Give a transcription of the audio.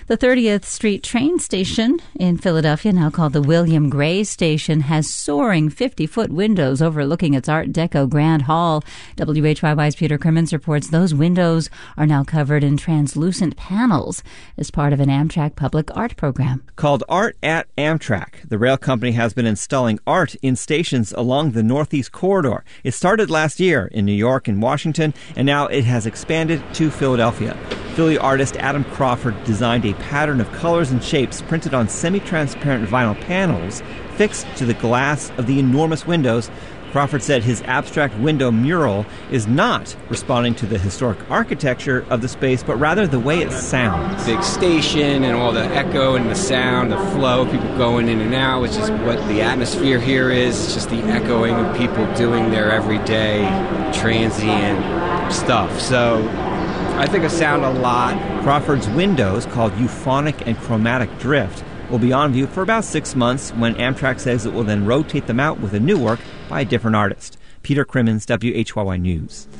The 30th Street train station in Philadelphia, now called the William Gray Station, has soaring 50-foot windows overlooking its Art Deco Grand Hall. WHYY's Peter Crimmins reports those windows are now covered in translucent panels as part of an Amtrak public art program. Called Art at Amtrak, the rail company has been installing art in stations along the Northeast Corridor. It started last year in New York and Washington, and now it has expanded to Philadelphia. Philly artist Adam Crawford designed a pattern of colors and shapes printed on semi-transparent vinyl panels fixed to the glass of the enormous windows. Crawford said his abstract window mural is not responding to the historic architecture of the space, but rather the way it sounds. Big station and all the echo and the sound, the flow, people going in and out, which is what the atmosphere here is. It's just the echoing of people doing their everyday transient stuff. So I think of sound a lot. Crawford's windows, called Euphonic and Chromatic Drift, will be on view for about 6 months when Amtrak says it will then rotate them out with a new work by a different artist. Peter Crimmins, WHYY News.